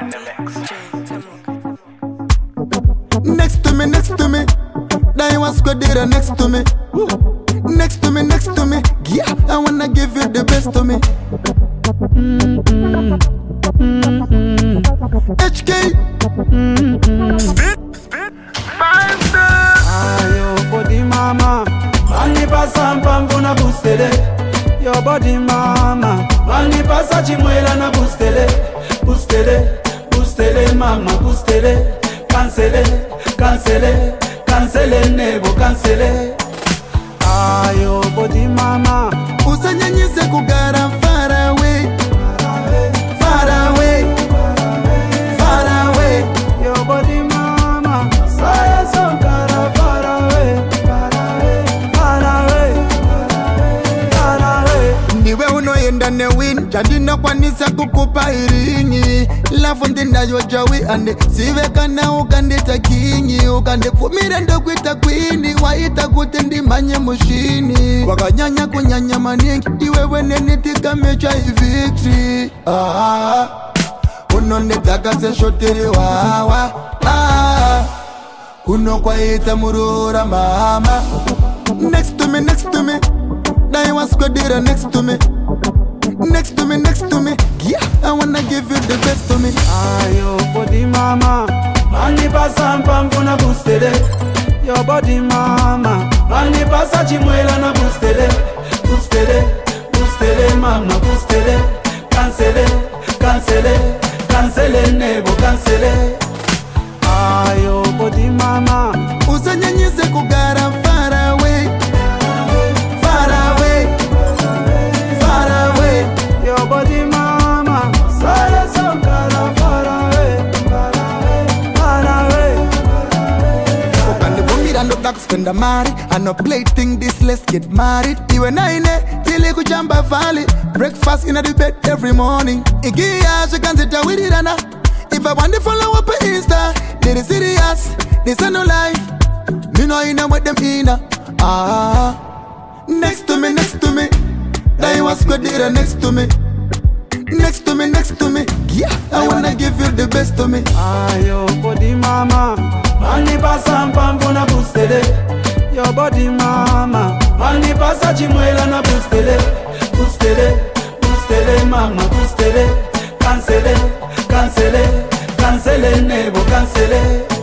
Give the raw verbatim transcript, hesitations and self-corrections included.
Next to me, next to me, that was Squadira next to me. Woo. Next to me, next to me, yeah, I wanna give you the best to me. Mm-hmm. Mm-hmm. H K. Mm-hmm. Spit, spit, ah, your body mama, mani pasa mpamvu na boostele. Your body mama, mani pasa chimwela na boostele, boostele, boostele mama, boostele, cancele, cancele, cancele nebo, cancele. Ah, your body mama, usanyanyise kugara far away, far away, far away. Your body mama, saya songara far away, far away, far away, far away. Niwe unoyenda ne win, jadina kwanisa kukupa iringi. Lafu ndina yojawi ande, sive kana ukandita kingi. Ukande fumire ndo kwita kwini, waita kutendi manye mushini. Wakanyanya kunyanya maningi, iwe wene nitika mecha victory. Ah, unone taka se shotiri wawa. Ah, kuno kwa ita murura mama. Next to me, next to me, that was Squadira next to me. Next to me, next to me, yeah, I wanna give you the best to me. Ah, your body mama, mani pasa mpamvu na boostele. Your body mama, mani pasa chimwela na boostele, boostele, boostele mama, boostele, cancele, cancele, cancele nebo, cancele. Ah, your body mama, usanyanyise kugara far away, far away, far away. Your body mama, saya songara far away, far away, far away. Ukande vumira ndo black spend a mari. I no play thing this, let's get married. Iwe naine, tili kuchamba valley. Breakfast in the bed every morning. Igia, she can sit with it, Anna. If I want to follow up on Insta, they is serious, this a no lie. Me know you know what them in. Ah, next to me, next to me, that was Squadira next to me. Next to me, next to me, yeah, I wanna give you the best to me. Ah, your body mama, mani pasa mpamvu na boostele. Your body mama, mani pasa chimwela na boostele, boostele, boostele mama, boostele, cancele, cancele, cancele nebo, cancele.